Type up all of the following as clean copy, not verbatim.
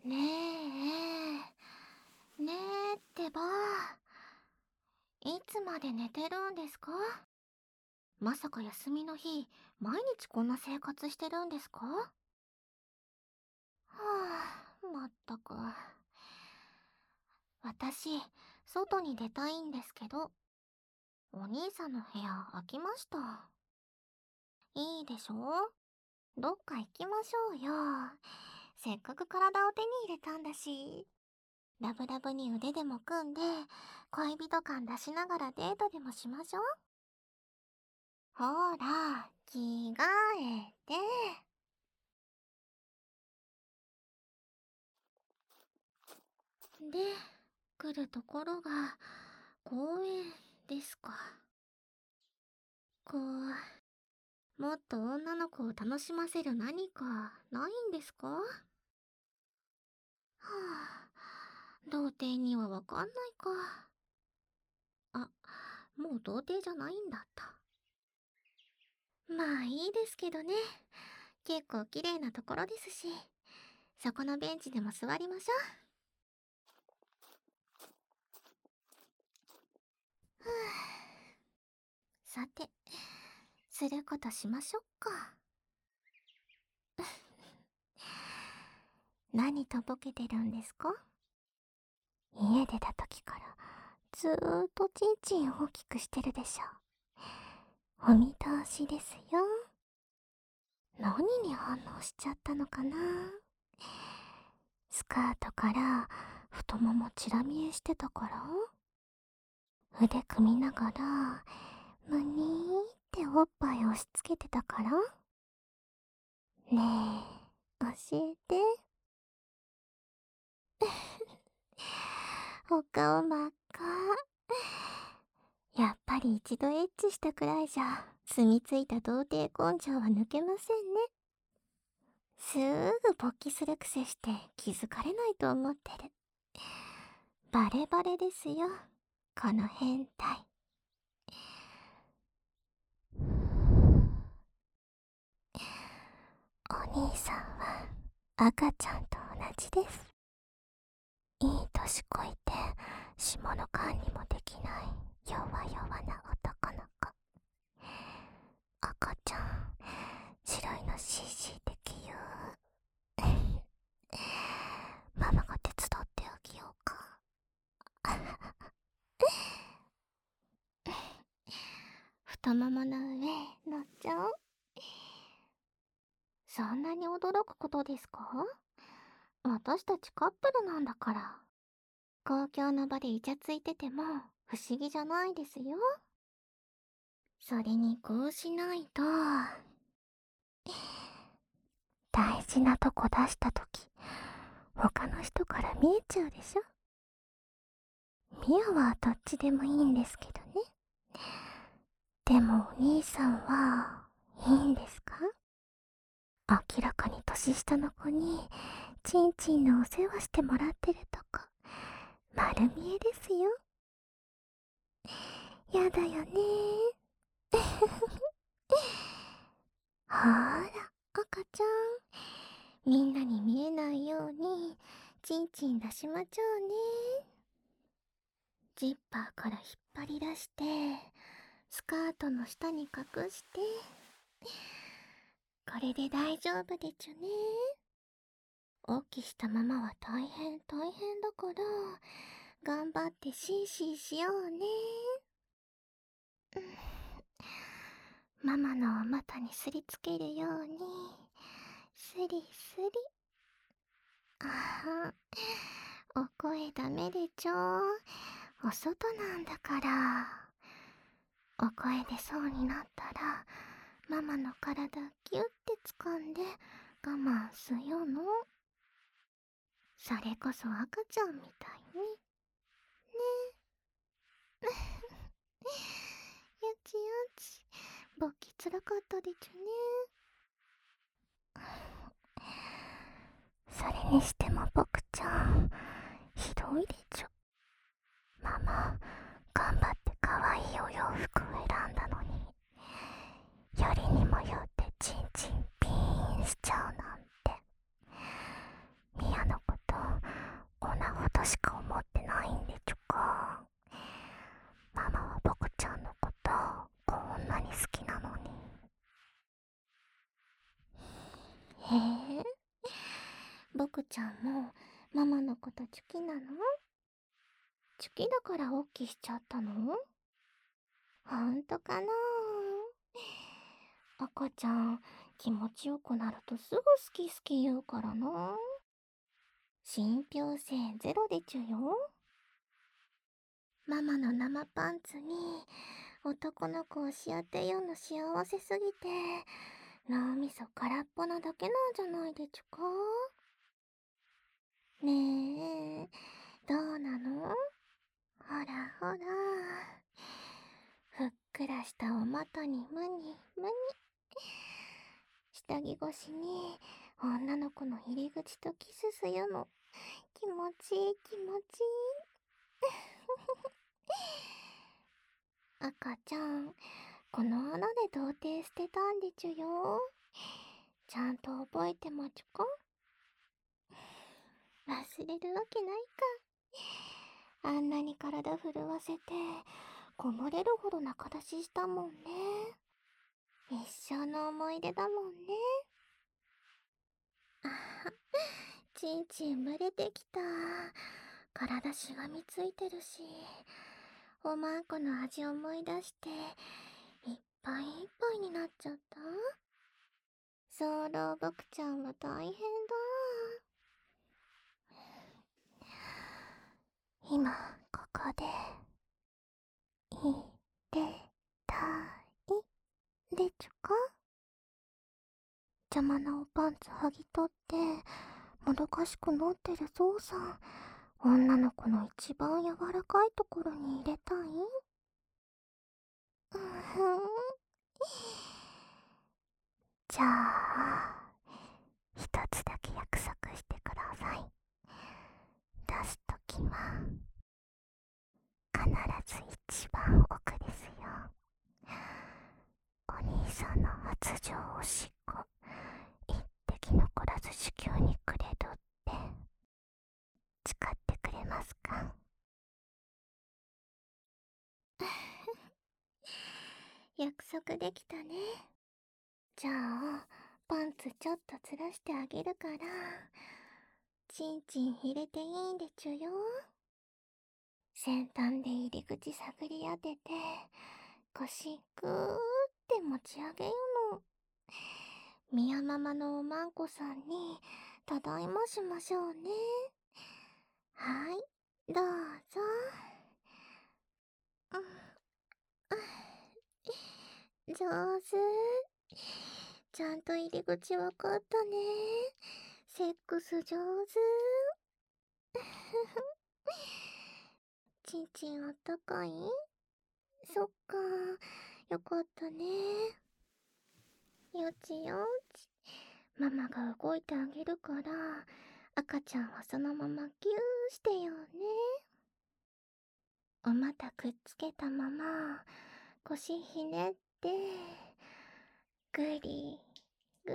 ねえ、ねえってば。いつまで寝てるんですか？まさか休みの日、毎日こんな生活してるんですか？はあ、まったく。私、外に出たいんですけど、お兄さんの部屋空きました。いいでしょ？どっか行きましょうよ。せっかく体を手に入れたんだし。ラブラブに腕でも組んで、恋人感出しながらデートでもしましょう。ほら、着替えて。で、来るところが、公園ですか。こう、もっと女の子を楽しませる何か、ないんですか？はあ、童貞にはわかんないか。あ、もう童貞じゃないんだった。まあいいですけどね。結構綺麗なところですし、そこのベンチでも座りましょう。さて、することしましょうか。何とぼけてるんですか？家出た時からずーっとチンチン大きくしてるでしょ。お見通しですよ。何に反応しちゃったのかな。スカートから太ももチラ見えしてたから、腕組みながらむにーっておっぱい押し付けてたから。ねえ、教えて。お顔真っ赤。やっぱり一度エッチしたくらいじゃ住み着いた童貞根性は抜けませんね。すぐ勃起するくせして気づかれないと思ってる。バレバレですよ、この変態。お兄さんは赤ちゃんと同じです。いい年こいて下の管理もできない弱々な男の子。赤ちゃん、白いの CC 的よ。ママが手伝ってあげようか。太ももの上乗っちゃおう。そんなに驚くことですか？私たちカップルなんだから。公共の場でイチャついてても不思議じゃないですよ。それにこうしないと、大事なとこ出したとき、他の人から見えちゃうでしょ。ミアはどっちでもいいんですけどね。でもお兄さんはいいんですか？明らかに年下の子にチンチンのお世話してもらってるとこ丸見えですよ。やだよねほーら、赤ちゃん、みんなに見えないようにチンチン出しまちょうね。ジッパーから引っ張り出してスカートの下に隠して、これで大丈夫でちゅね。おっきしたままは大変だから頑張ってシーシーしようね。ママのお股にすりつけるようにスリスリ。ああ、お声ダメでちょ。お外なんだから。お声出そうになったらママの体ギュッて掴んで我慢すよの。それこそ赤ちゃんみたいにね。やちやち、勃起つらかったでちゅね。それにしても僕ちゃんひどいでちょ。ママ頑張って可愛いお洋服を選んだのに、よりにもよってチンチンピーンしちゃうなんて。ミヤのこととしか思ってないんでちゅか。ママは僕ちゃんのことこんなに好きなのに。へえ、僕ちゃんもママのことチュキなの？チュキだからオッキーしちゃったの？ほんとかな？赤ちゃん気持ちよくなるとすぐ好き好き言うからな。信憑性ゼロでちゅよ。ママの生パンツに男の子をし当てようの幸せすぎて脳みそ空っぽなだけなんじゃないでちゅか。ねえ、どうなの？ほらほら、ふっくらしたお股にむにむに、下着越しに女の子の入り口とキスするの気持ちいい気持ちいい。赤ちゃん、この穴で童貞捨てたんでちゅよ。ちゃんと覚えてまちゅか？忘れるわけないか。あんなに体震わせてこぼれるほど仲出ししたもんね。一生の思い出だもんね。あは、ちんちん蒸れてきた。体しがみついてるし、おまんこの味思い出していっぱいいっぱいになっちゃった。そうろう僕ちゃんは大変だ。今ここで入れたいでちゅか？邪魔なおパンツ剥ぎ取ってもどかしくなってるゾウさん、女の子の一番柔らかいところに入れたい？ふん、じゃあ一つだけ約束してください。出すときは必ず一番奥ですよ。お兄さんの発情おしっこ一滴残らず子宮にくれるって誓ってくれますか？約束できたね。じゃあパンツちょっとずらしてあげるから、ちんちん入れていいんでちゅよ。先端で入り口探り当てて腰グーって持ち上げよの。宮ママのおまんこさんにただいましましょうね。はい、どうぞ。上手。ちゃんと入り口わかったね。セックス上手。ちんちんあったかい？そっか、よかったね。よちよち。ママが動いてあげるから、赤ちゃんはそのままギューしてよね。お股くっつけたまま、腰ひねって、ぐり、ぐり。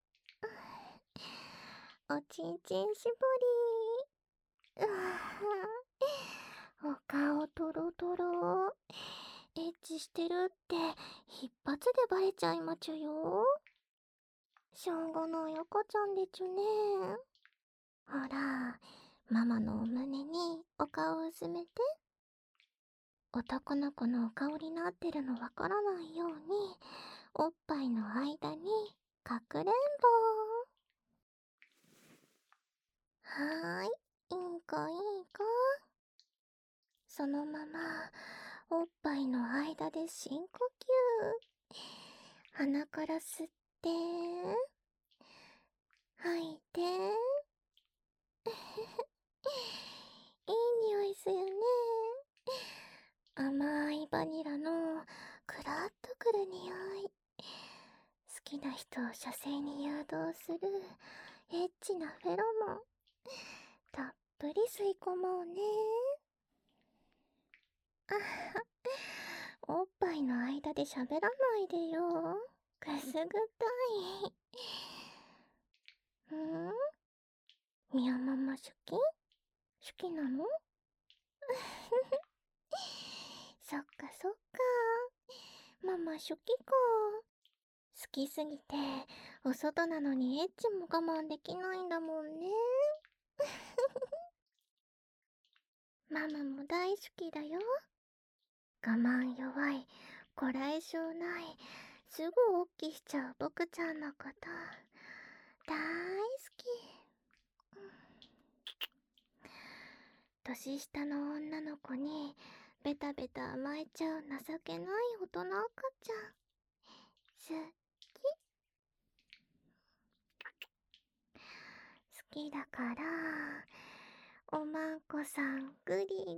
おちんちんしぼり。うわ、お顔トロトロ。エッチしてるって一発でバレちゃいまちゅよ。しょうがない赤ちゃんでちゅね。ほら、ママのお胸にお顔をうずめて。男の子のお顔になってるのわからないように、おっぱいの間にかくれんぼ。はーい、いい子いい子。そのままおっぱいの間で深呼吸。鼻から吸って吐いて。いい匂いすよね。甘いバニラのクラッとくる匂い。好きな人を射精に誘導するエッチなフェロモン。たっぷり吸い込もうね。あは、おっぱいの間で喋らないでよ。くすぐったい。ん？みやママ好き？ きなの？そっかそっか。ママ初期か。好きすぎて、お外なのにエッチも我慢できないんだもんね。ママも大好きだよ。我慢弱い、こらえ性ない、すぐおっきしちゃう僕ちゃんのこと、大好き。年下の女の子にベタベタ甘えちゃう情けない大人赤ちゃん。好きだから、おまんこさんグリグリ。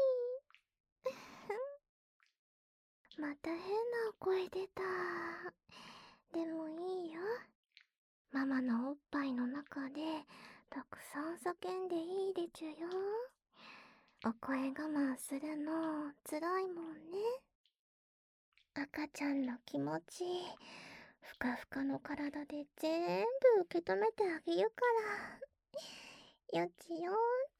また変な声出た。でもいいよ。ママのおっぱいの中でたくさん叫んでいいでちゅよ。お声我慢するのつらいもんね。赤ちゃんの気持ち、ふかふかの体で全部受け止めてあげるから。よちよ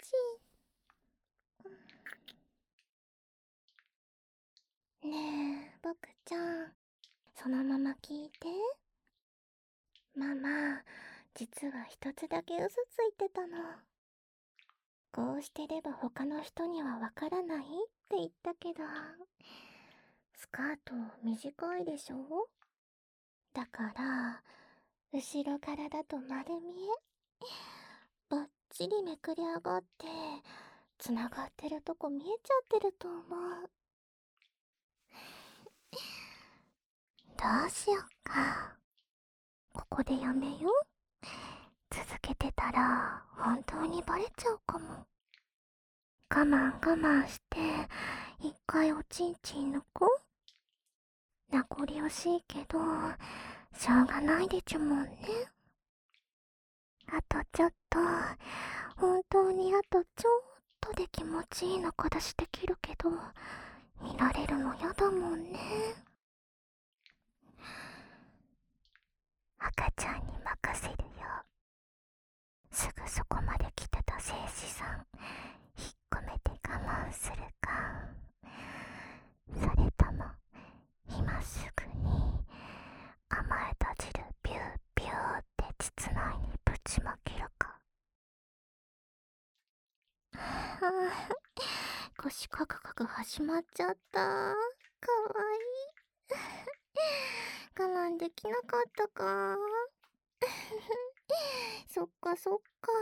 ち。ねえ、僕ちゃん、そのまま聞いて。ママ、実は一つだけ嘘ついてたの。こうしてれば他の人にはわからないって言ったけど、スカート短いでしょ？だから、後ろからだと丸見え。ばっちりめくり上がって、つながってるとこ見えちゃってると思う。どうしよっか。ここでやめよう。続けてたら本当にバレちゃうかも。我慢我慢して、一回おちんちん抜こう。名残惜しいけど、しょうがないでちゅもんね。あとちょっと、本当にあとちょっとで気持ちいいのか出しできるけど、見られるのやだもんね。赤ちゃんに任せるよ。すぐそこまで来てた生死さん、引っ込めて我慢するか、それとも今すぐに甘えた汁ビュービューって膣内にぶちまけるか。腰カクカク始まっちゃった。かわいい。我慢できなかったか。そっかそっか。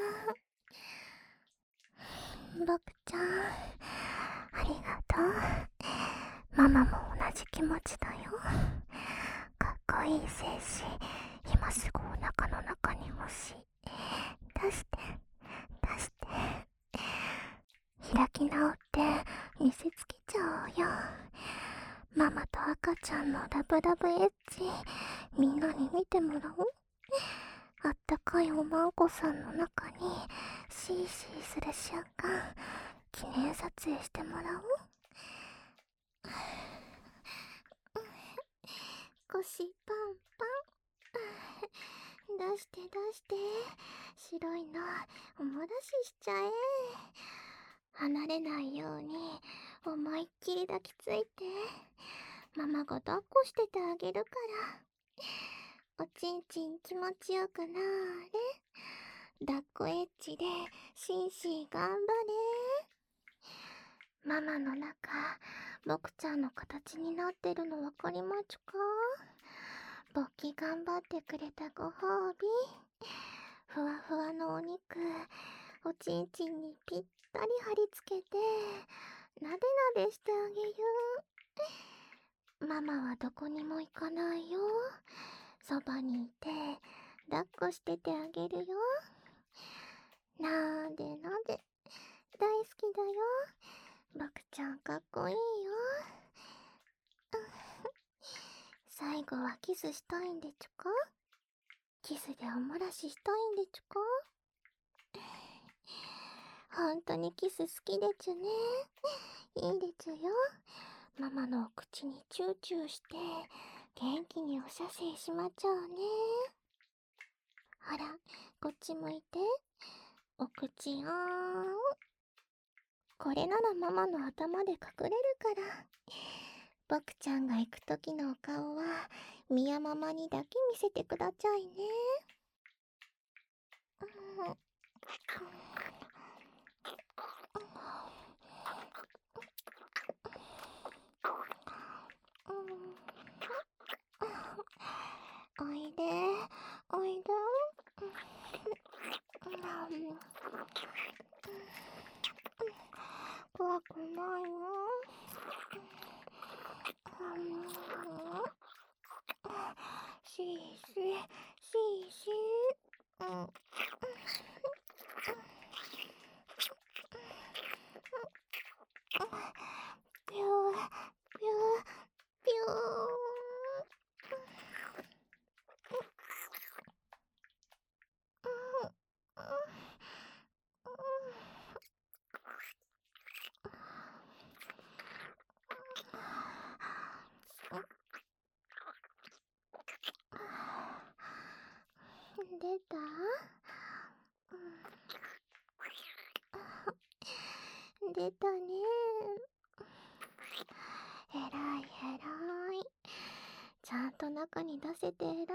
僕ちゃん、ありがとう。ママも同じ気持ちだよ。かっこいい精子、今すぐお腹の中に欲しい。出して、出して。開き直って見せつけちゃおうよ。ママと赤ちゃんのラブラブエッチ、みんなに見てもらおう。あったかいおまんこさんの中にシーシーする瞬間、記念撮影してもらおう。腰パンパン。出して出して。白いのおもらししちゃえ。離れないように思いっきり抱きついて、ママが抱っこしててあげるから。おちんちん気持ちよくなーれ。抱っこエッチでシーシー頑張れ。ママの中、僕ちゃんの形になってるのわかりまちゅか？勃起頑張ってくれたご褒美。ふわふわのお肉、おちんちんにぴったり貼り付けて、なでなでしてあげる。ママはどこにも行かないよ。そばにいて、抱っこしててあげるよ。なでなで、大好きだよ。僕ちゃんかっこいいよ。最後はキスしたいんでちゅか？キスでおもらししたいんでちゅか？ほんとにキス好きでちゅね。いいでちゅよ。ママのお口にチューチューして、元気にお射精しまちゃうね。ほら、こっち向いて。 お口これならママの頭で隠れるから。僕ちゃんが行く時のお顔はミヤママにだけ見せてくだちゃいね。おいでおいで。怖くないの？しーしーしーしー。ぴゅーぴゅーぴゅ出た？出たね。えらいえらい。ちゃんと中に出せてえらいね。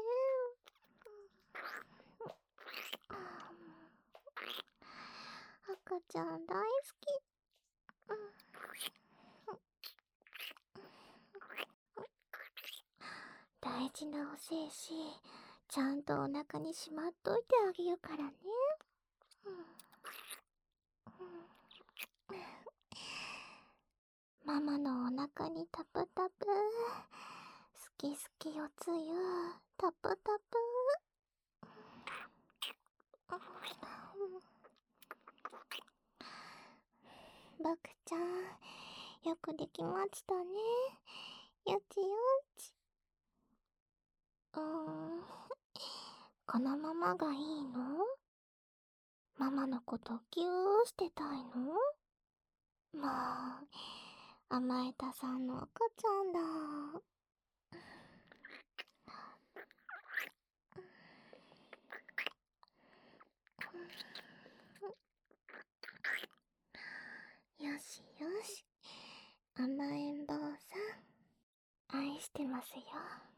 赤ちゃん大好き。大事なお精子、ちゃんとお腹にしまっといてあげるからね。ママのお腹にタプタプ。好き好きおつゆ、タプタプ。バクちゃん、よくできましたね。よちよち。このままがいいの？ママのことギューしてたいの？もう、甘えたさんの赤ちゃんだ。よしよし、甘えん坊さん、愛してますよ。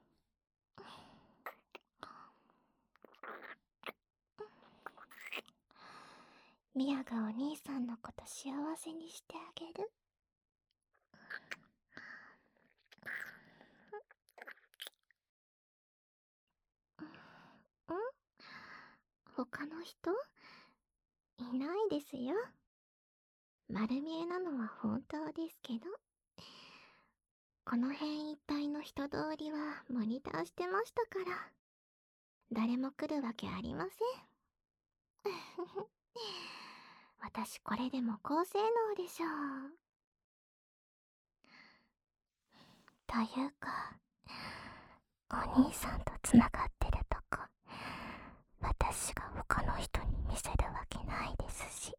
ミヤがお兄さんのこと幸せにしてあげる。他の人？いないですよ。丸見えなのは本当ですけど、この辺一帯の人通りはモニターしてましたから、誰も来るわけありません。私これでも高性能でしょう。というか、お兄さんとつながってるとこ、私が他の人に見せるわけないですし。